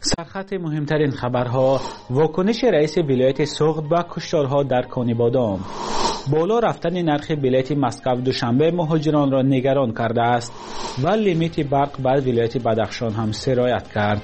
سرخط مهمترین خبرها: واکنش رئیس ولایت سوخت به کشتارها در کانیبادام. بالا رفتن نرخ بلیط مسکو دوشنبه مهاجران را نگران کرده است و لیمیت برق بر ولایت بدخشان هم سرایت کرد.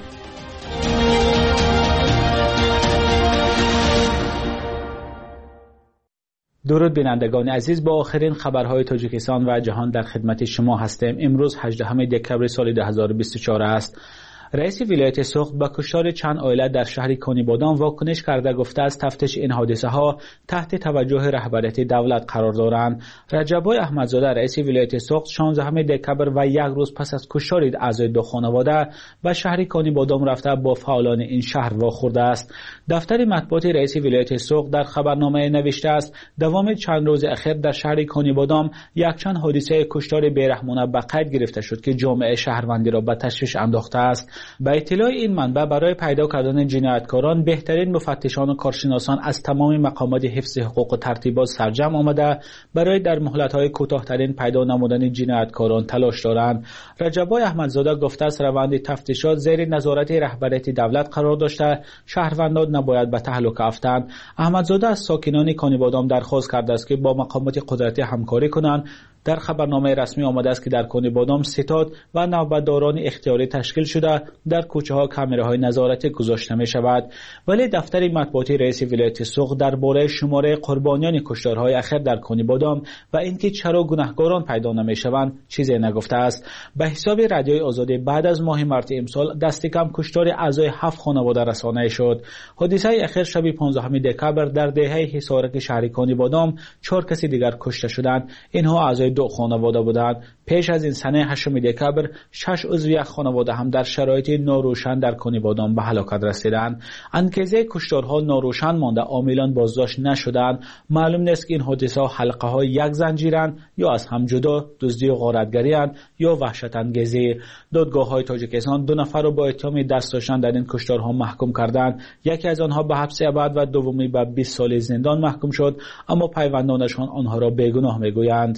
درود بینندگان عزیز، با آخرین خبرهای تاجیکستان و جهان در خدمت شما هستیم. امروز 18 دکبر سال 2024 است. رئیس ولایت سوخت با کشتار چند عائله در شهر کانیبادام واکنش کرده گفته است تفتیش این حادثه ها تحت توجه رهبریت دولت قرار دارند. رجبای احمدزاده رئیس ولایت سوخت 16 دکبر و یک روز پس از کشتار اعضای دو خانواده به شهر کانیبادام رفته با فعالان این شهر واخورده است. دفتر مطبوعات رئیس ولایت سوخت در خبرنامه نوشته است دوام چند روز اخیر در شهر کانیبادام یک چند حادثه کشتار بیرحمانه به قید گرفته شد که جامعه شهروندی را به تشویش انداخته است. با اطلاع این منبع برای پیدا کردن جنایتکاران بهترین مفتشان و کارشناسان از تمام مقامات حفظ حقوق و ترتیبات سرجم آمده برای در مهلت‌های کوتاه‌ترین پیدا نمودن جنایتکاران تلاش دارند. رجبای احمدزاده گفته است روند تفتیشات زیر نظارت رهبریت دولت قرار داشته، شهروندان نباید به تهلکه افتند. احمدزاده از ساکنان کانیبادام درخواست کرده است که با مقامات قدرتی همکاری کنند. در خبرنامه رسمی آمده است که در کانیبادام ستاد و نوبتداران اختیاری تشکیل شده در کوچه ها کامراهای نظارتی گذاشته می شود، ولی دفتر مطبوعاتی رئیس ولایت سوخت درباره شماره قربانیان کشتارهای اخیر در کانیبادام و اینکه چرا گناهکاران پیدا نمی شوند چیزی نگفته است. به حساب رادیوی آزادی بعد از ماه مارس امسال دست کم کشتار اعضای 7 خانواده رسانه شد. حادثه اخیر شب 15 دکبر در دهه حصارک شهر کانیبادام 4 کسی دیگر کشته شدند. اینها اعضای دو خانواده بودند. پیش از این سنه 8 دکبر 6 عضو یک خانواده هم در شرایط ناروشن در کانیبادام به هلاکت رسیدند. انگیزه کشتارها ناروشن مانده، عاملان بازداشت نشدند. معلوم نیست که این حادثه حلقه های یک زنجیرند یا از هم جدا، دزدی و غارتگری اند یا وحشت انگیزی. دادگاه های تاجیکستان 2 نفر را با اتهام دست داشتن در این کشتارها محکوم کردند. یکی از آنها به حبس ابد و دومی به 20 سال زندان محکوم شد، اما پیوندانشان آنها را بیگناه میگویند.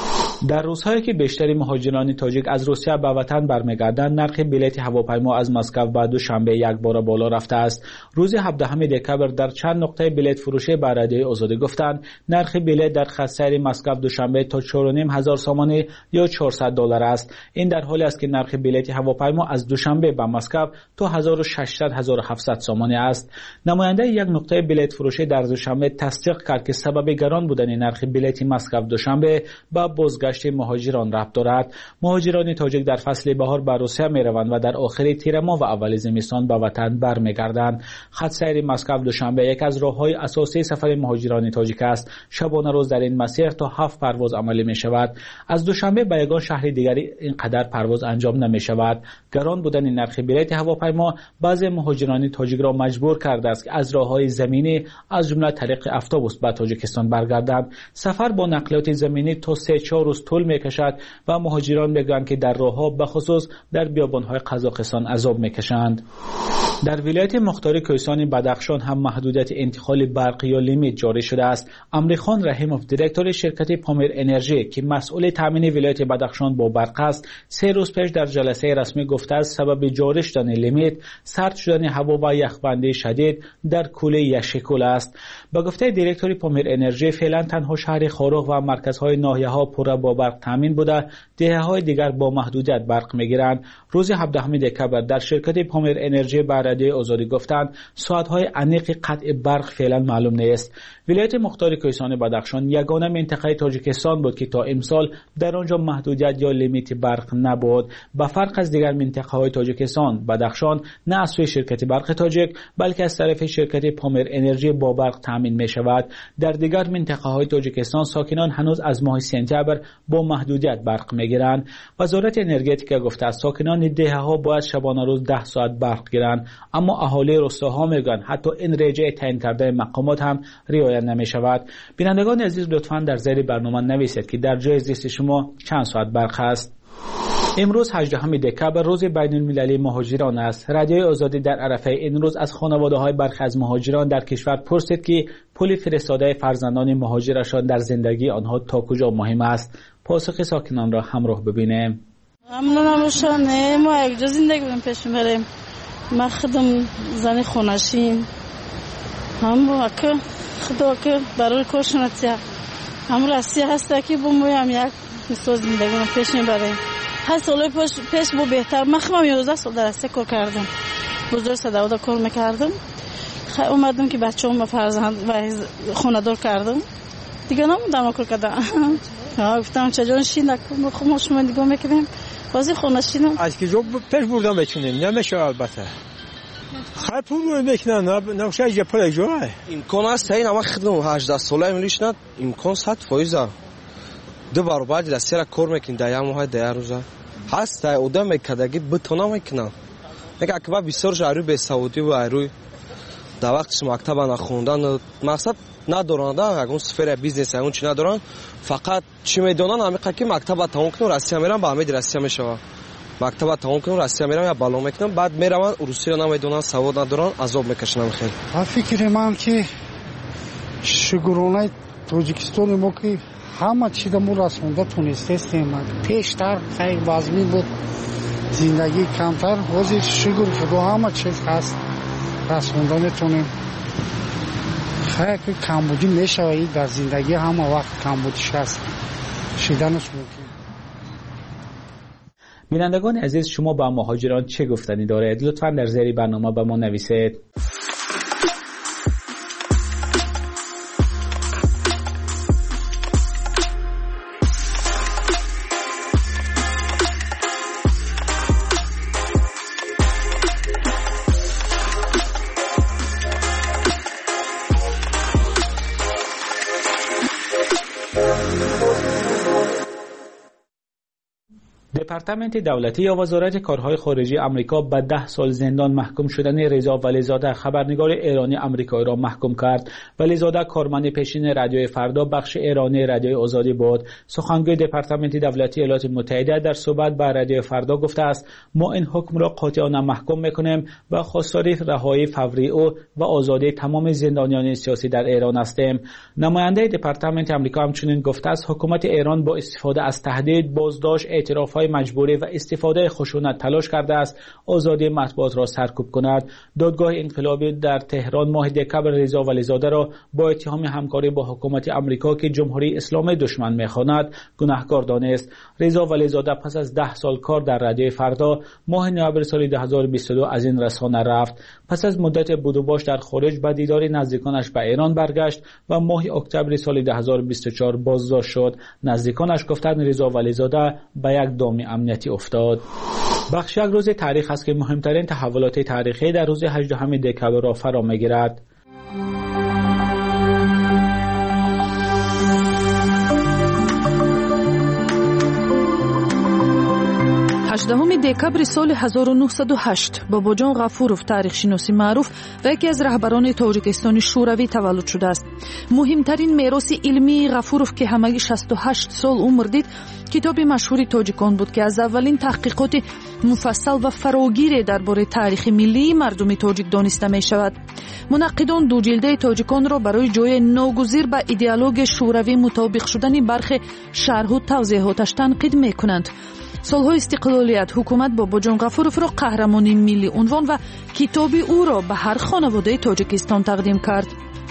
در روزهایی که بیشتر مهاجران تاجیک از روسیه به وطن برمیگردند، نرخ بلیط هواپیما از مسکو به دوشنبه یک بار بالا رفته است. روز 17 دکبر در چند نقطه بلیط فروشی به رادیوی آزادی گفتند نرخ بلیط در خط سیر مسکو دوشنبه تا 4,500 سامانی یا $400 است. این در حالی است که نرخ بلیط هواپیما از دوشنبه به مسکو تا 1600-1700 سامانی است. نماینده یک نقطه بلیط فروشی در دوشنبه تصدیق کرد که سبب گران بودن نرخ بلیط مسکو دوشنبه با بازگشت مهاجران ربط دارد. مهاجران تاجیک در فصل بهار به روسیه میروند و در آخر تیر ماه و اول زمستان به وطن برمیگردند. خط سیر مسکو دوشنبه یک از راههای اساسی سفر مهاجران تاجیک است. شبانه روز در این مسیر تا 7 پرواز عملی می شود. از دوشنبه به یگان شهر دیگری اینقدر پرواز انجام نمی شود. گران بودن نرخ بلیط هواپیما بعضی مهاجران تاجیک را مجبور کرده است که از راههای زمینی از جمله طریق اتوبوس به تاجیکستان برگردند. سفر با نقلیات زمینی تا 3-4 روز طول میکشد و مهاجران میگویند که در راهها به خصوص در بیابانهای قزاقستان عذاب میکشند. در ولایت مختار کوهستان بدخشان هم محدودیت انتقال برق یا لیمیت جاری شده است. امریخان رحیموف دیرکتور شرکت پامیر انرژی که مسئول تامین ولایت بدخشان با برق است 3 روز پیش در جلسه رسمی گفته است سبب جاری شدن لیمیت سرد شدن هوا و یخبندی شدید در کوله یشکول است. با گفته دیرکتور پامیر انرژی فعلا تنها شهر خاروخ و مرکزهای ناحیه‌ها پر با برق تامین بوده، دهه‌های دیگر با محدودیت برق میگیرند. روز 17 دکبر در شرکت پامیر انرژی به رادیوی آزادی گفتند ساعت‌های عمیق قطع برق فعلا معلوم نیست. ولایت مختار کوهستان بدخشان یگانه منطقه تاجیکستان بود که تا امسال در آنجا محدودیت یا لیمیت برق نبود. به فرق از دیگر منطقه‌های تاجیکستان، بدخشان نه از سوی شرکت برق تاجیک بلکه از طرف شرکت پامیر انرژی با برق تامین می‌شود. در دیگر منطقه‌های تاجیکستان ساکنان هنوز از ماه سپتامبر با محدودیت برق می‌گیرند. وزارت انرژتیک گفته است ساکنان دهه‌ها باید شبانه روز 10 ساعت برق گیرند، اما اهالی روستاها میگویند حتی این رجع تعیین کرده مقامات هم رعایت نمی‌شود. بینندگان عزیز لطفاً در زیر برنامه نویسید که در جای زیست شما چند ساعت برق است. امروز 18 دکبر روز بین المللی مهاجران است. رادیوی آزادی در عرفه این روز از خانواده‌های برخی از مهاجران در کشور پرسید که پول فرستاده فرزندان مهاجرشان در زندگی آنها تا کجا مهم است. پاسخ ساکنان را همراه ببینیم. ممنونم شما، ما یک جا زندگی بریم پیش میریم. من خودم زن خونشین هم اکه خدا که برای کارشناسی هم راستی هست که بومیم یک مثال زندگیم پیش میبریم. 8 سال پیش بود بهتر. من خودم 11 سال در راستی کار کردم. بزرگ صداودا کار میکردم. اومدم که بچه‌ام فرزند و خانه‌دار کردم. دیگه نموندم کار کردم. گفتم چجور شین خودم شما نگاه میکنیم. بازی خونشینم. از که جوب پیش بردم بتونیم نمیشه البته. خیلی پول میکنن نمیشه یه پول جوره. امکان است این اما خدمت 18 ساله میلیش نه امکان 100% دو برابر دستی را کار میکنی در یک ماه در روزه هست آدم میکردگی بتونه میکنن میگه که با بسیار جاری به سعودی و ایروی در وقتش مکتب نخوندن مقصد ندارن در اون سفر بیزنس اون چی ندارن فقط چی میدونن همیشه که مکتب تمام کنن راستی میرن با همه راستی میشوند مکتب تمام کنن راستی میرن یا بالا میکنن بعد میرن روسی رو نمیدونن سواد ندارن عذاب میکشن خیلی فکر من که شگرانه تاجیکستان ما که همه چی دمو رسونده تونستیم پیشتر خیلی وزمی بود زندگی کمتر وزیر شگر خدا همه چیز هست رسونده میتونیم خیلی کمبودی میشه در زندگی همه وقت کمبودیش هست شیدنش ممکن. بینندگان عزیز شما با مهاجران چه گفتنی دارید؟ لطفاً در زیر برنامه به ما نویسید. دپارتمنت دولتی یا وزارت کارهای خارجی آمریکا به 10 سال زندان محکوم شدن رضا ولیزاده خبرنگار ایرانی آمریکایی را محکوم کرد. ولیزاده کارمند پیشین رادیوی فردا بخش ایرانی رادیوی آزادی بود. سخنگوی دپارتمنت دولتی ایالات متحده در صحبت با رادیوی فردا گفته است ما این حکم را قاطعانه محکوم میکنیم و خواستار رهایی فوری او و آزادی تمام زندانیان سیاسی در ایران هستیم. نماینده دپارتمنت آمریکا همچنین گفته است حکومت ایران با استفاده از تهدید، بازداشت، اعتراف‌های مجبوری و استفاده خشونت تلاش کرده است آزادی مطبوعات را سرکوب کند. دادگاه انقلابی در تهران ماه دکبر رضا ولیزاده را با اتهام همکاری با حکومت آمریکا که جمهوری اسلامی دشمن می‌خواند گناهکار دانست. رضا ولیزاده پس از 10 سال کار در رادیوی فردا ماه نوامبر سال 2022 از این رسانه رفت. پس از مدت بود و باش در خارج به دیدار نزدیکانش به ایران برگشت و ماه اکتبر سال 2024 بازداشت شد. نزدیکانش گفتند رضا ولیزاده به یک دام امنیتی افتاد. بخش یک روز تاریخ است که مهمترین تحولات تاریخی در روز 18 دکبر را فرا می‌گیرد. 18 دکبر سال 1908 باباجان غفورов تاریخ‌شناس معروف و یکی از رهبران تاجیکستان شوروی تولد شده است. مهمترین میراث علمی غفورov که همگی 68 سال عمر دید کتاب مشهور تاجیکان بود که از اولین تحقیقات مفصل و فراگیر درباره تاریخ ملی مردم تاجیک دانسته می شود. منقدان دو جلده تاجیکان را برای جای ناگزیر به ایدئولوژی شوروی مطابق شدن برخی شرح و توضیحاتش تنقید می کنند. سالهای استقلالیت حکومت باباجان غفورov را قهرمان ملی عنوان و کتاب او را به هر خانواده تاجیکستان تقدیم کرد.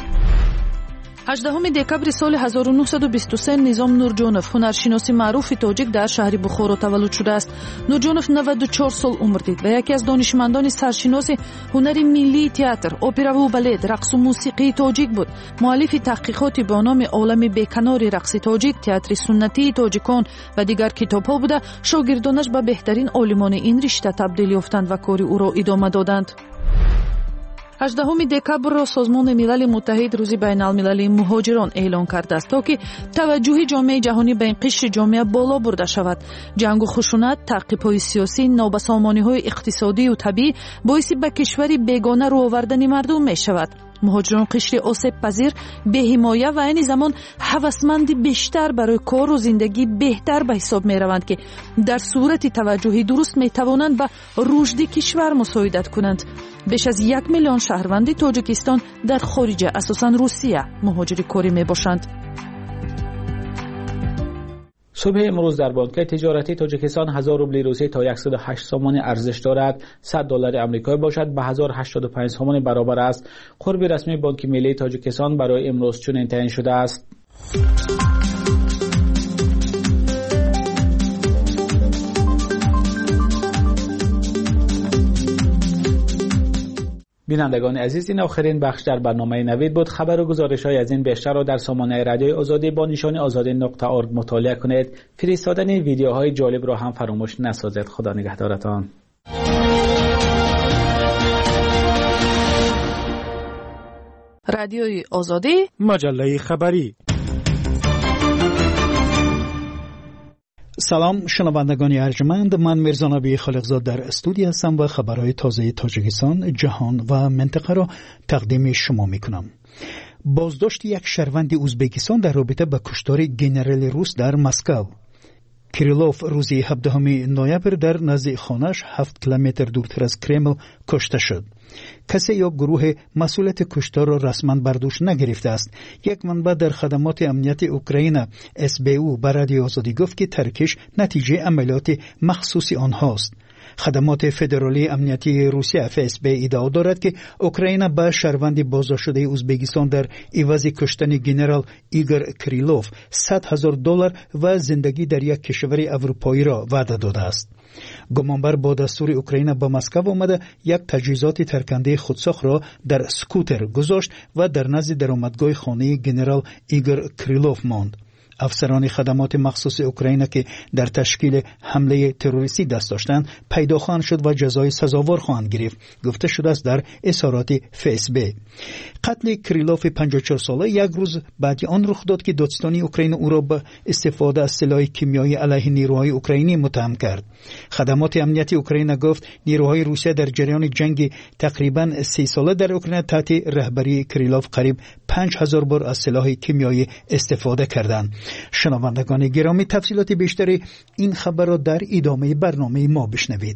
18 دکبر سال 1923 نظام نورجانov هنرشناس معروف تاجیک در شهر بخارا تولد شده است. نورجانov 94 سال عمر دید و یکی از دانشمندان سرشناس هنر ملی تئاتر، اپرا و بالت، رقص و موسیقی تاجیک بود. مؤلف تحقیقاتی با نام عالم بیکنار رقص تاجیک، تئاتر سنتی تاجیکان و دیگر کتاب‌ها بوده. شاگردانش به بهترین عالمان این رشته تبدیل یافتند و کار او را ادامه دادند. 18 دکبر را سازمان ملل متحد روز بین المللی مهاجران اعلان کرده است تا که توجه جامعه جهانی به این قشر جامعه بالا برده شود. جنگ و خشونت، تعقیب‌های سیاسی، نابسامانی‌های اقتصادی و طبیعی باعث به کشوری بیگانه رو آوردن مردم می شود. مهاجران قشر آسیب پذیر، به حمایه و این زمان هوسمند بیشتر برای کار و زندگی بهتر به حساب می روند که در صورت توجهی درست می توانند به رشد کشور مساعدت کنند. بیش از 1 میلیون شهروند تاجیکستان در خارج اساساً روسیه مهاجر کاری می باشند. صبح امروز در بانک تجارتی تاجیکستان 1000 روبل روسی تا 108 سوم ارزش دارد. $100 آمریکایی باشد به 1085 سوم برابر است. قرب رسمی بانک ملی تاجیکستان برای امروز چنین تعیین شده است. بینندگان عزیز، این آخرین بخش در برنامه نوید بود. خبر و گزارش‌های از این بیشتر را در سامانه رادیوی آزادی با نشان azadi.org مطالعه کنید. فرستادن ویدیوهای جالب را هم فراموش نسازید. خدا نگهدارتان. رادیوی آزادی، مجله خبری. سلام شنوندگان ارجمند، من میرزا نبی خالقزاد در استودیو هستم و خبرهای تازه تاجیکستان، جهان و منطقه را تقدیم شما میکنم. بازداشت یک شهروند ازبکستان در رابطه با کشتار گنرال روس در مسکو. کریلوف روزی 17 نوامبر در نزدیک خانه‌اش 7 کیلومتر دورتر از کرمل کشته شد. کسی یا گروه مسئولیت کشتار را رسما بر دوش نگرفته است. یک منبع در خدمات امنیت اوکراین SBU به رادیو آزادی گفت که ترکش نتیجه عملیات مخصوصی آنهاست. خدمات فدرالی امنیتی روسیه FSB ادعا دارد که اوکراین به شهروند بازداشت شده ازبکستان در عوض کشتن گنرال ایگور کریلوف $100,000 و زندگی در یک کشور اروپایی را وعده داده است. گمانبر با دستور اوکراین به مسکو آمده یک تجهیزات ترکنده خودساخت را در سکوتر گذاشت و در نزد درآمدگاه خانه گنرال ایگور کریلوف ماند. افسران خدمات مخصوص اوکراین که در تشکیل حمله تروریستی دست داشتند پیدا خواهند شد و جزای سزاوار خواهند گرفت، گفته شده است در اظهارات FSB. قتل کریلوف 54 ساله یک روز بعد آن رخ داد که دادستانی اوکراین او را به استفاده از سلاح کیمیایی علیه نیروهای اوکراینی متهم کرد. خدمات امنیتی اوکراین گفت نیروهای روسیه در جریان جنگ تقریبا 3 ساله در اوکراین تحت رهبری کریلوف قریب 5000 بار از سلاح کیمیایی استفاده کردند. شنوندگان گرامی، تفصیلات بیشتری این خبر را در ادامه برنامه ما بشنوید.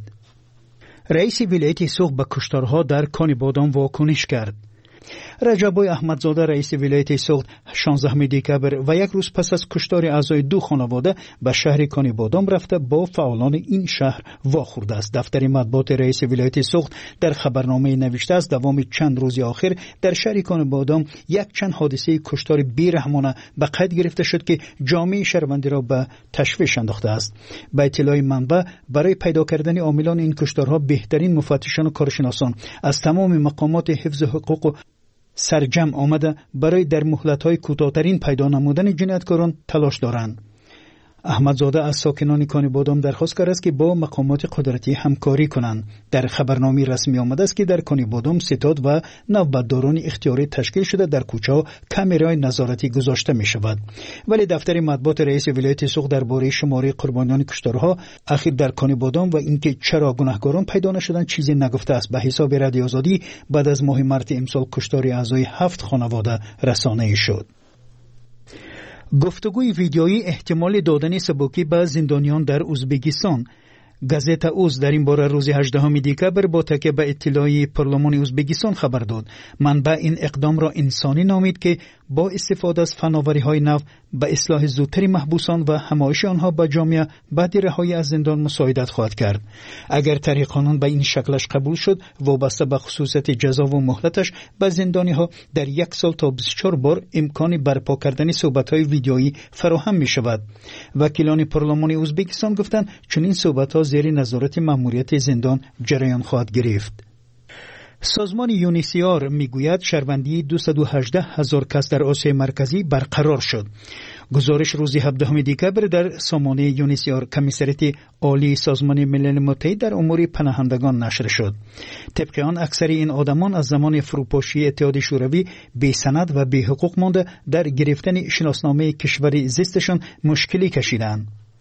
رئیس ولایت سوق به کشتارها در کانی بادام واکنش کرد. رجبای احمدزاده رئیس ولایت سوخت 16 دکبر و یک روز پس از کشتار اعضای 2 خانواده به شهر کانی بادام رفته با فعالان این شهر واخورده است. دفتر مطبوعات رئیس ولایت سوخت در خبرنامه نوشته است دوام چند روز آخر در شهر کانی بادام یک چند حادثه کشتار بیرحمانه به قید گرفته شد که جامعه شهروندی را به تشویش انداخته است. به اطلاع منبع برای پیدا کردن عاملان این کشتارها بهترین مفتشان و کارشناسان از تمام مقامات حفظ حقوق سرجم آمده برای در مهلت‌های کوتاه‌ترین پیدا نمودن جنایتکاران تلاش دارند. احمدزاده از ساکنان کانی بادام درخواست کرد است که با مقامات قدرتی همکاری کنند. در خبرنامه رسمی آمده است که در کانی بادام ستاد و نوبتداران اختیاری تشکیل شده در کوچه‌ها کامرای نظارتی گذاشته می شود. ولی دفتر مطبوعات رئیس ولایت سوق درباره شماره قربانیان کشتارها اخیر در کانی بادام و اینکه چرا گناهکاران پیدا نشدند چیزی نگفته است. به حساب رادیو آزادی بعد از ماه مارس امسال کشتار اعضای 7 خانواده رسانه‌ای شد. گفتگوی ویدیویی احتمال دادن سبکی به زندانیان در ازبکستان. گازت اوز در این باره روز 18 دکبر با تکیه به اطلاعی پارلمان ازبکستان خبر داد. منبع این اقدام را انسانی نامید که با استفاده از فناوری‌های نو به اصلاح زودتر محبوسان و همایش آنها به جامعه بعد رهایی از زندان مساعدت خواهد کرد. اگر طریق قانون به این شکلش قبول شد، وابسته به خصوصیت جزا و مهلتش به زندانی‌ها در 1 سال تا 24 بار امکان برپا کردن صحبت‌های ویدیویی فراهم می‌شود. وکیلان پارلمان ازبکستان گفتند چنین صحبت‌ها زیر نظارت مأموریت زندان جریان خواهد گرفت. سازمان یونیسیار میگوید شهروندی 218,000 کس در آسیای مرکزی برقرار شد. گزارش روز 17 دکبر در سامانه یونیسیار کمیسریت عالی سازمان ملل متحد در امور پناهندگان نشر شد. طبق آن اکثر این آدمان از زمان فروپاشی اتحاد شوروی بی سند و بی حقوق مانده در گرفتن شناسنامه کشور زیستشان مشکلی کشیدند.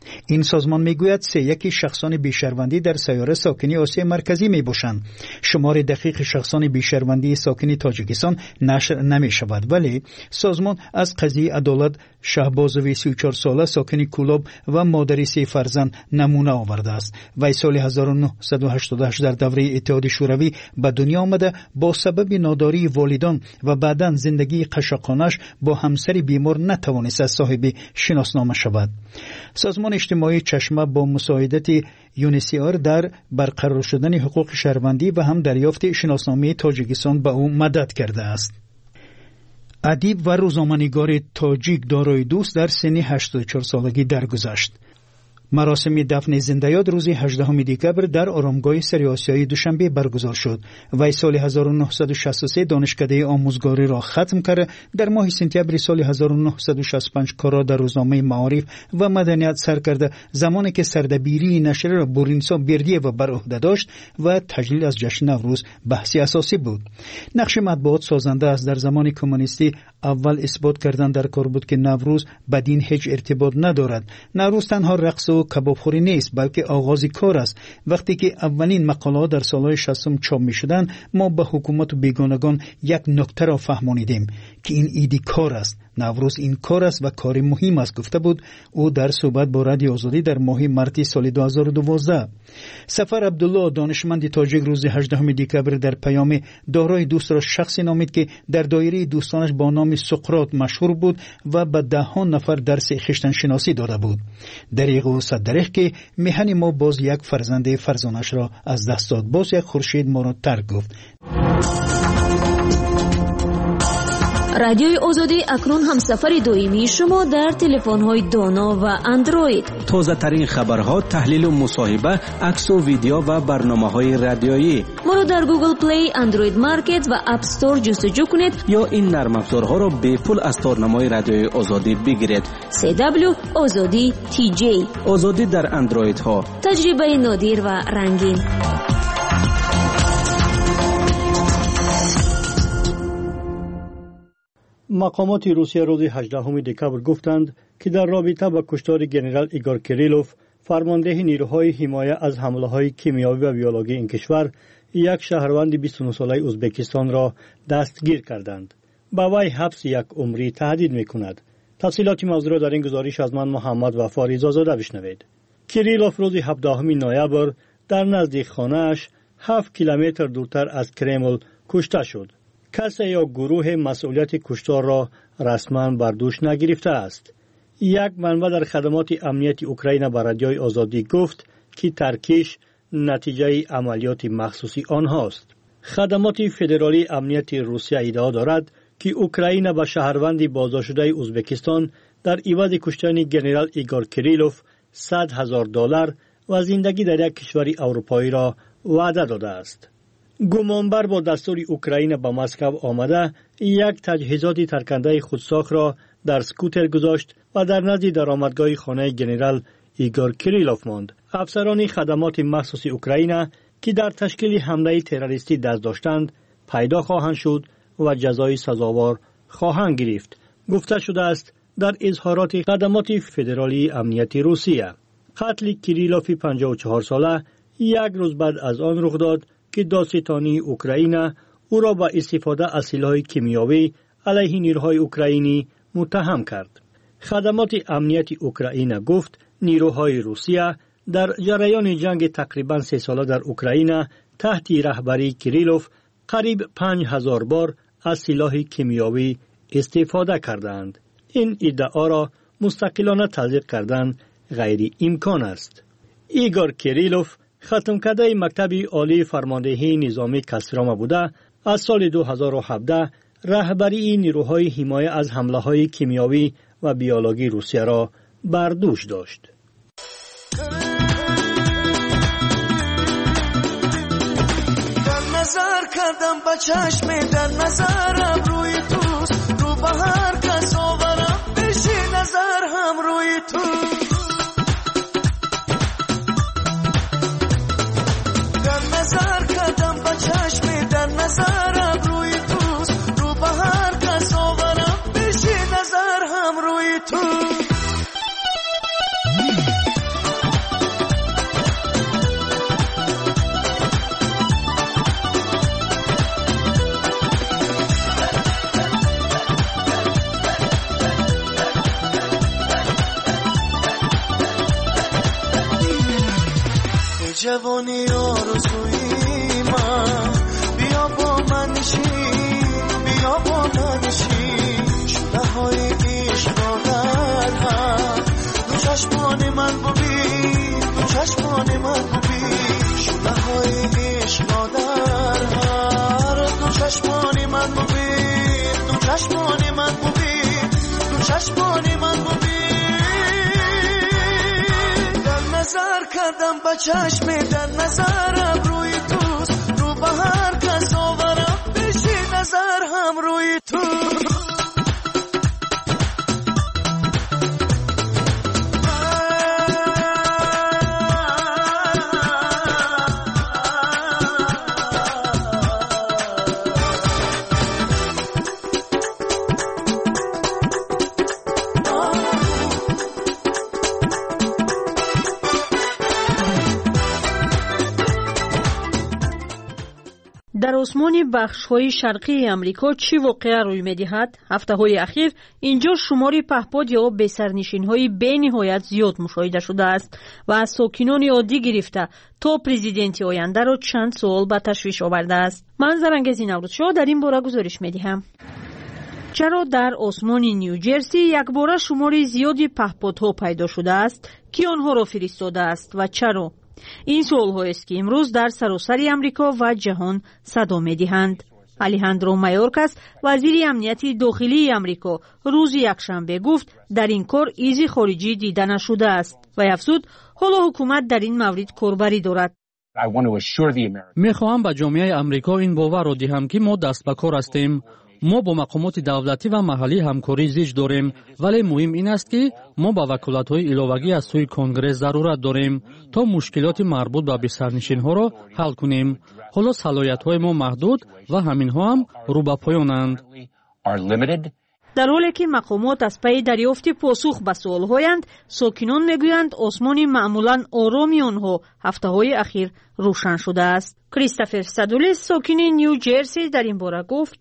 این سازمان میگوید 3/1 شخصان بیشهروندی در سیاره ساکنی آسیا مرکزی می باشند. شمار دقیق شخصان بیشهروندی ساکنی تاجیکستان نشر نمی شود، ولی سازمان از قضیه عدالت شهبازوی 34 ساله ساکنی کولاب و مادری 3 فرزند نمونه آورده است. وی سال 1988 در دوره اتحاد شوروی به دنیا آمده، با سبب ناداری والدان و بعداً زندگی قشاقانش با همسری بیمار نتوانست صاحب شناسنامه شود. سازمان اجتماعی چشمه با مساعدت یونیسیار در برقرار شدن حقوق شهروندی و هم دریافت شناسنامه تاجیکستان به او مدد کرده است. ادیب و روزنامه‌نگار تاجیک دارای دوست در سن 84 سالگی درگذشت. مراسم دفن زنده یاد روز 18 دکبر در آرامگاه سری آسیایی دوشنبه برگزار شد. وی سال 1963 دانشکده آموزگاری را ختم کرد. در ماه سپتامبر سال 1965 کار در روزنامه معارف و مدنیت سر کرده، زمانی که سردبیری نشر را بورینسا بردیه و بر عهده داشت و تجلیل از جشن نوروز بحثی اساسی بود. نقش مطبوعات سازنده است. در زمان کمونیستی اول اثبات کردن در کار بود که نوروز با دین هیچ ارتباط ندارد. نوروز تنها رقص و کبابخوری نیست، بلکه آغاز کار است. وقتی که اولین مقالات در سالهای 60 چاپ می شدند، ما به حکومت و بیگانگان یک نکته را فهمانیدیم که این ایدی کار است. نوروز این کار است و کار مهم است، گفته بود او در صحبت با رادیو آزادی در ماه مارس سال 2012. سفر عبدالله دانشمند تاجیک روز 18 دکبر در پیام دارای دوست را شخصی نامید که در دایره دوستانش با نام سقراط مشهور بود و به 10 نفر درس خویشتن شناسی داده بود. دریغ و صدریغ که میهن ما باز یک فرزند فرزانش را از دست داد، باز یک خورشید ما را ترک گفت. رادیوی آزادی اکنون هم سفر دائمی شما در تلفن‌های دانا و اندروید. تازه ترین خبرها، تحلیل و مصاحبه، عکس و ویدیو و برنامه‌های رادیویی. ما را در گوگل پلی، اندروید مارکت و اپ استور جستجو کنید یا این نرم افزارها را به پول از تارنمای رادیوی آزادی بگیرید. CW آزادی TJ. آزادی در اندروید ها. تجربه نادر و رنگین. مقامات روسیه روز 18 دکبر گفتند که در رابطه با کشتار ژنرال ایگور کریلوف، فرمانده نیروهای حمایت از حمله‌های کیمیایی و بیولوژی این کشور، یک شهروند 29 ساله ازبکستان را دستگیر کردند. با وی حبس یک عمری تهدید می‌کند. تفصیلات موضوع را در این گزارش از من محمد وفا رضازاده بشنوید. کریلوف روز 17 نوامبر در نزدیک خانه‌اش 7 کیلومتر دورتر از کرمل کشته شد. کسی یا گروه مسئولیت کشتار را رسما بر دوش نگرفته است. یک منبع در خدمات امنیت اوکراین به رادیوی آزادی گفت که ترکیش نتیجه عملیات مخصوصی آنهاست. خدمات فدرالی امنیت روسیه ادعا دارد که اوکراین به شهروند بازداشت شده ازبکستان در عوض کشتن ژنرال ایگور کریلوف $100,000 و زندگی در یک کشور اروپایی را وعده داده است. گمانبر با دستور اوکراین به مسکو آمده، یک تجهیزات ترکنده خودساخت را در سکوتر گذاشت و در نزد درآمدگاه خانه ژنرال ایگور کریلوف ماند. افسران خدمات مخصوص اوکراین که در تشکیل حمله تروریستی دست داشتند پیدا خواهند شد و جزای سزاوار خواهند گرفت، گفته شده است در اظهارات خدمات فدرالی امنیت روسیه. قتل کریلوف 54 ساله یک روز بعد از آن رخ داد که دادستانی اوکراین او را با استفاده از سلاح کیمیایی علیه نیروهای اوکراینی متهم کرد. خدمات امنیت اوکراین گفت نیروهای روسیه در جریان جنگ تقریباً 3 ساله در اوکراین تحت رهبری کریلوف قریب 5000 بار از سلاح کیمیایی استفاده کردند. این ادعا را مستقلانه تصدیق کردن غیر امکان است. ایگور کریلوف ختم کرده مکتب عالی فرماندهی نظامی کاستراما بوده، از سال 2017 رهبری نیروهای حمایت از حمله‌های کیمیایی و بیولوژی روسیه را بر دوش داشت. در نظر کردم با چشم در نظرم روی توست، رو به هر کس آورم بشی نظر هم روی تو. جوانی آرزوی من بیا با من نشین بیا با من نشین شده های عشق را در هم دو چشمان من ببین دو چشمان من ببین شده های عشق را در هم دو چشمان من ببین دو چشمان من ببین دو چشمان من ببین در نظر کردم با چشم در نظرم روی توست رو به هر کس آورم بشی نظر هم روی تو در آسمان بخش‌های شرقی آمریکا چی واقعه روی می‌دهد؟ هفته‌های اخیر اینجا شمار پهپاد یا بسرنشین‌های بی‌نهایت زیاد مشاهده شده است و از ساکنان عادی گرفته تا پرزیدنت آینده را چند سوال به تشویش آورده است. من زرنگزی نوروزشاه در این باره گزارش می‌دهم. چرا در آسمان نیوجرسی یکباره شمار زیادی پهپادها پیدا شده است که آنها را فرستاده است و چرا؟ این سوال است که امروز در سراسر امریکا و جهان صدا می‌دهند. الیهاندرو مایورکاس وزیر امنیت داخلی امریکا روز یکشنبه گفت در این کار ایزی خارجی دیده نشده است و افزود حالا حکومت در این مورد کاربری دارد. می‌خواهم به جامعه امریکا این باور را دهم که ما دست به کار هستیم. ما با مقامات دولتی و محلی همکاری زیج داریم ولی مهم این است که ما با وکالت‌های علاوگی از سوی کنگره ضرورت داریم تا مشکلات مربوط به بسرنشین‌ها را حل کنیم. حالا صلاحیت‌های ما محدود و همین‌ها هم رو به پایانند. در حالی که مقامات از پی دریافت پاسخ به سوال‌هایند، ساکنان می‌گویند آسمان معمولاً آرامی آنها هفته‌های اخیر روشن شده است. کریستوفر سادولیس ساکن نیوجرسی در این باره گفت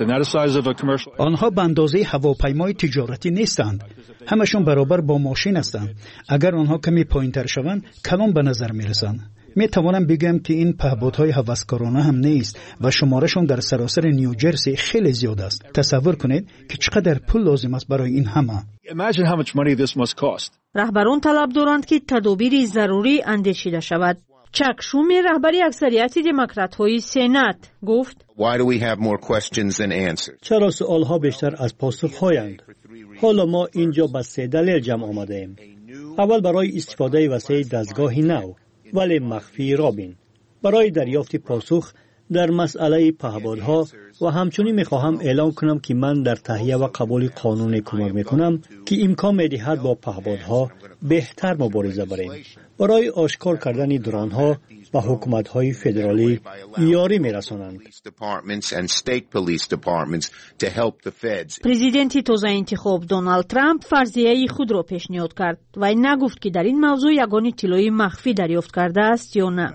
آنها به اندازه هواپیمای تجارتی نیستند. همشون برابر با ماشین هستند. اگر آنها کمی پایین‌تر شوند کلان به نظر می‌رسند. می توانم بگم که این پهپادهای هوسکارانه هم نیست و شمارشون در سراسر نیوجرسی خیلی زیاد است. تصور کنید که چقدر پول لازم است برای این همه. رهبران طلب دارند که تدابیر ضروری اندیشیده شود. چک شومی رهبری اکثریت دموکرات‌های سنات گفت چرا سوال‌ها بیشتر از پاسخ‌هایند؟ حالا ما اینجا به 3 دلیل جمع آمده‌ایم. اول برای استفاده وسیع دستگاهی نو ولی مخفی رابین برای دریافت پاسخ در مسئله پهپادها و همچنین می‌خواهم اعلام کنم که من در تهیه و قبول قانون کمک می‌کنم که امکان می‌دهد با پهپادها بهتر مبارزه بریم. برای آشکار کردن درانها و حکومت‌های فدرالی یاری می‌رسانند. پرزیدنت تازه انتخاب دونالد ترامپ فرضیه خود را پیشنهاد کرد و نگفت که در این موضوع یگان اطلاعی مخفی دریافت کرده است یا نه.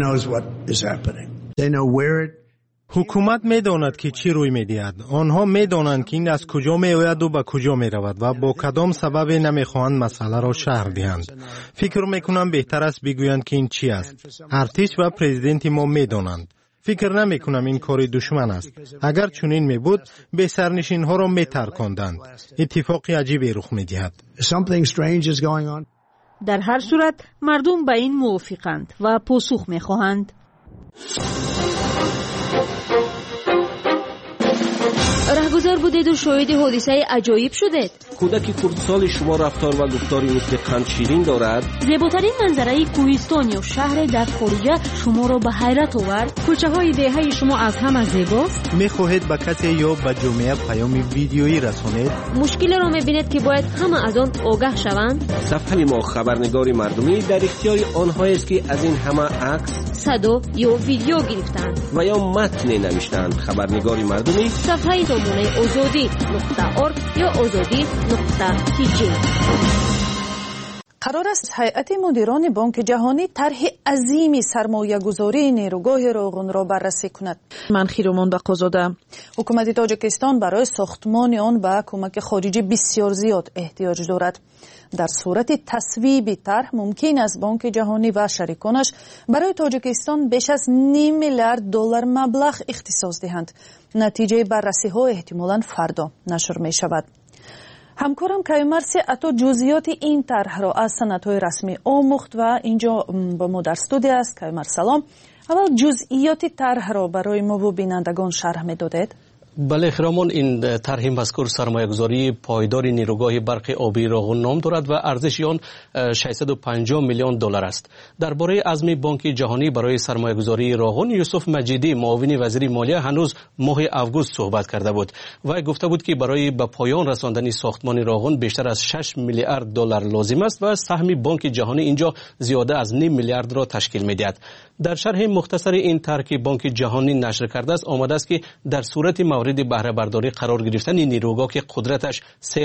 حکومت می‌داند که چی روی می‌دهد. آنها می‌دانند که این از کجا می‌آید و به کجا می‌رود و با کدام سبب نمی‌خواهند مسئله را شرح دهند. فکر می‌کنم بهتر است بگویند که این چی است. ارتش و پرزیدنت ما می‌دانند. فکر نمی‌کنم این کار دشمن است. اگر چنین می‌بود به سرنشین‌ها را می‌ترکاندند. اتفاقی عجیبی رخ می‌دهد. در هر صورت مردم به این موافقند و پاسخ می‌خواهند. رهگذر بودید و شاهد حادثه عجایب شدید. کودک کردسال شما رفتار و گفتاری مثل قند شیرین دارد. زیباترین منظره کوهستان یا شهر در خارجه شما را به حیرت آورد. کوچه های دهه شما از همه زیباست. می‌خواهید به کسی یا به جامعه پیام ویدیویی رسانید. مشکل را می‌بینید که باید همه از آن آگاه شوند. صفحه ما خبرنگار مردمی در اختیار آنهایی است که از این همه عکس، صدا یا ویدیو گرفتند و یا متن نوشتند. خبرنگار مردمی صفحه دامنه azadi.org یا azadi.tj. قرار است هیئت مدیران بانک جهانی طرح عظیم سرمایه‌گذاری نیروگاه روغن را بررسی کند. من خیرومان بقازاده. حکومت تاجیکستان برای ساختمان آن به کمک خارجی بسیار زیاد احتیاج دارد. در صورت تصویب طرح ممکن است بانک جهانی و شریکانش برای تاجیکستان بیش از $0.5 میلیارد مبلغ اختصاص دهند. نتیجه بررسی ها احتمالاً فردا نشر می شود. همکارم کیومرسی اتو جزئیات این طرح را از سندهای رسمی آموخت و اینجا با ما در استودیو است. کیومر سلام. اول جزئیات طرح را برای ما و بینندگان شرح می‌دادید؟ بله خرامان، این طرح مذکور سرمایه‌گذاری پایدار نیروگاه برق آبی روغن نام دارد و ارزش آن $650 میلیون است. درباره عزم بانک جهانی برای سرمایه‌گذاری روغن یوسف مجیدی معاون وزیر مالیه هنوز ماه آگوست صحبت کرده بود و گفته بود که برای به پایان رساندن ساختمان روغن بیشتر از $6 میلیارد لازم است و سهم بانک جهانی اینجا زیاده از $0.5 میلیارد را تشکیل می‌دهد. در شرح مختصر این طرح که بانک جهانی نشر کرده است آمده است که در صورت مورد بهره برداری قرار گرفتن نیروگاه که قدرتش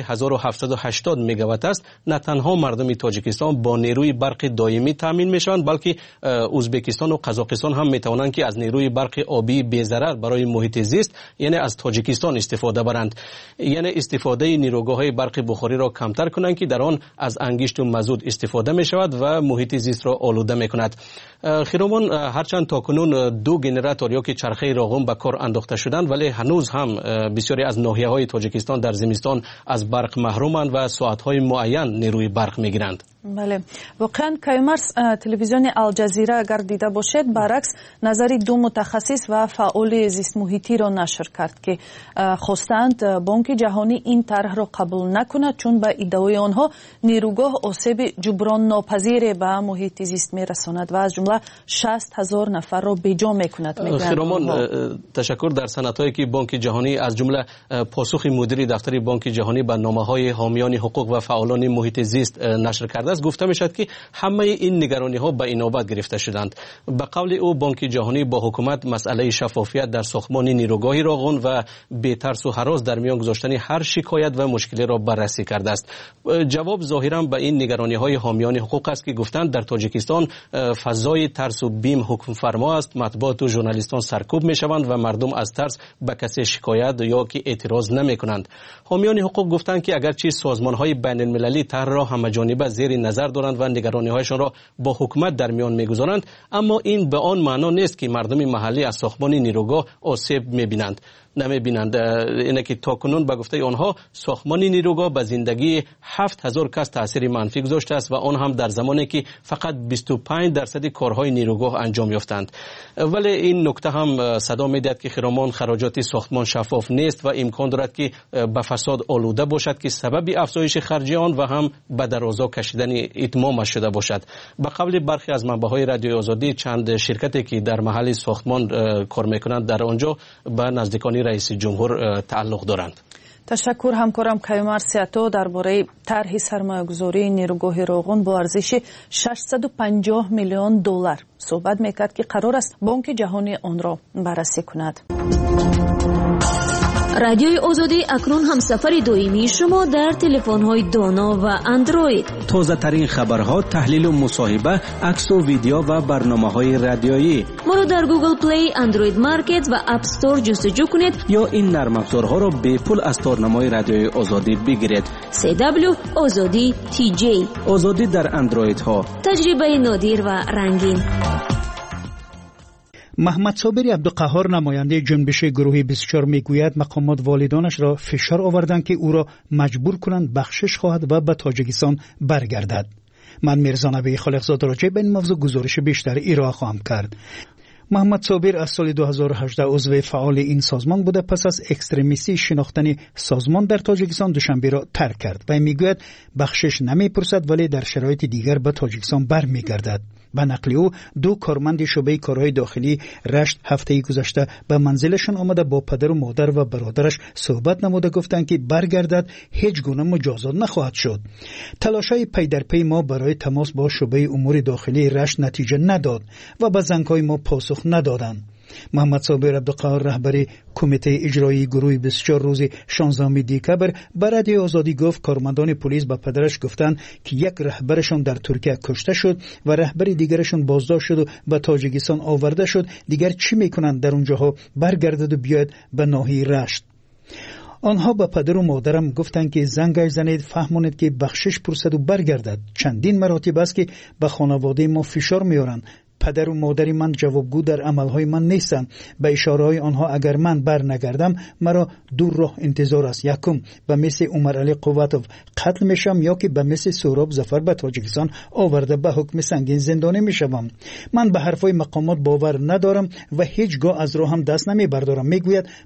3780 مگاوات است، نه تنها مردم تاجیکستان با نیروی برق دائمی تامین میشوند بلکه ازبکستان و قزاقستان هم میتوانند که از نیروی برق آبی بی ضرر برای محیط زیست یعنی از تاجیکستان استفاده برند، یعنی استفاده نیروگاه‌های برق بخاری را کمتر کنند که در آن از انگشت و مازوت استفاده میشود و محیط زیست را آلوده میکند. خیرومان، هرچند تاکنون 2 گنراتور یا که چرخه روغن به کار انداخته شدند ولی هنوز هم بسیاری از ناحیه‌های تاجیکستان در زمستان از برق محرومند و ساعت‌های معین نیروی برق می‌گیرند. بله، واقعا کیومرس تلویزیون الجزیره اگر دیده باشد برعکس نظری 2 متخصص و فعال زیست محیطی را نشر کرد که خواستند بانک جهانی این طرح را قبول نکند چون به ادعای آنها نیروگاه آسیب جبران ناپذیر به محیط زیست میرساند و از جمله 60,000 نفر را بیجا میکند. خیرامان، تشکر. در سندهایی که بانک جهانی از جمله پاسخ مدیر دفتر بانک جهانی به نامه‌های حامیان حقوق و فعالان محیط زیست نشر کرده است گفته میشد که همه این نگرانی ها به اینابت گرفته شدند. به قول او بانک جهانی با حکومت مسئله شفافیت در ساختمان نیروگاه روغن و بی‌ترس و هراس در میان گذاشتن هر شکایت و مشکلی را بررسی کرده است. جواب ظاهرا به این نگرانی های حامیان حقوق است که گفتند در تاجیکستان فضای ترس و بیم حکم فرما است، مطبوعات و ژورنالیستان سرکوب میشوند و مردم از ترس به کسی شکایت یا که اعتراض نمیکنند. حامیان حقوق گفتند که اگرچه سازمان های بین المللی طرح را همه‌جانبه زیر نظر دارند و نگرانی‌هایشان را با حکومت در میان می‌گذارند، اما این به آن معنا نیست که مردم محلی از ساختمان نیروگاه آسیب می‌بینند. نمی‌بینند. اینه که تاکنون به گفته آنها ساختمان نیروگاه به زندگی 7000 کس تاثیر منفی گذاشته است و آن هم در زمانی که فقط 25% کارهای نیروگاه انجام یافتند. ولی این نکته هم صدا می‌دهد که خرامان خراجات ساختمان شفاف نیست و امکان دارد که به فساد آلوده باشد که سبب افزایش خرج آن و هم به درازا کشیدن اتمام شده باشد. به قول برخی از منبع‌های رادیوی آزادی چند شرکتی که در محل ساختمان کار می‌کنند در آنجا به نزدیکان رئیس جمهور تعلق دارند. تشکر همکارم کیومرسی اتو درباره طرح سرمایه‌گذاری نیروگاه روغن با ارزش $650 میلیون صحبت میکرد که قرار است بانک جهانی آن را بررسی کند. رادیوی آزادی اکنون همسفر دائمی شما در تلفن‌های دانا و اندروید. تازه ترین خبرها، تحلیل و مصاحبه، عکس و ویدیو و برنامه‌های رادیویی. ما رو در گوگل پلی، اندروید مارکت و اپ استور جستجو کنید یا این نرم افزارها را به پول از تارنمای رادیوی آزادی بگیرید. CW آزادی TJ. آزادی در اندروید ها. تجربه نادر و رنگین. محمد صابری عبدالقهار نماینده جنبش گروه 24 میگوید مقامات والدانش را فشار آوردند که او را مجبور کنند بخشش خواهد و به تاجیکستان برگردد. من میرزا نبی خالقزاده راجع به این موضوع گزارش بیشتر ارائه خواهم کرد. محمد صابر از سال 2018 عضو فعال این سازمان بوده. پس از اکستریمیستی شناختن سازمان در تاجیکستان دوشنبه را ترک کرد و میگوید بخشش نمیپرسد ولی در شرایط دیگر به تاجیکستان برمیگردد. به نقل او 2 کارمند شعبه کارهای داخلی رشت هفته گذشته به منزلشان آمده با پدر و مادر و برادرش صحبت نموده گفتند که برگردد هیچ گونه مجازات نخواهد شد. تلاش‌های پی در پی ما برای تماس با شعبه امور داخلی رشت نتیجه نداد و به زنگ‌های ما پاسخ ندادند. محمد صابر عبدالقهار رهبر کمیته اجرایی گروه 24 روز 16 دکبر به رادیو آزادی گفت کارمندان پلیس به پدرش گفتند که یک رهبرشون در ترکیه کشته شد و رهبر دیگرشون بازداشت شد و به تاجیکستان آورده شد. دیگر چی میکنند در اونجاها؟ برگردد و بیاید به ناحیه رشت. آنها به پدر و مادرم گفتند که زنگش زنید، فهمونید که بخشش پرسد و برگردد. چندین مراتب است که به خانواده ما فشار میارند. پدر و مادر من جوابگو در عملهای من نیستند. به اشاره های آنها اگر من بر نگردم مرا دور راه انتظار است. یکم به مثل عمر علی قوتوف قتل میشم یا که به مثل سهراب ظفر به تاجیکستان آورده به حکم سنگین زندانی میشوم. من به حرفای مقامات باور ندارم و هیچگاه از راهم دست نمیبردارم. میگوید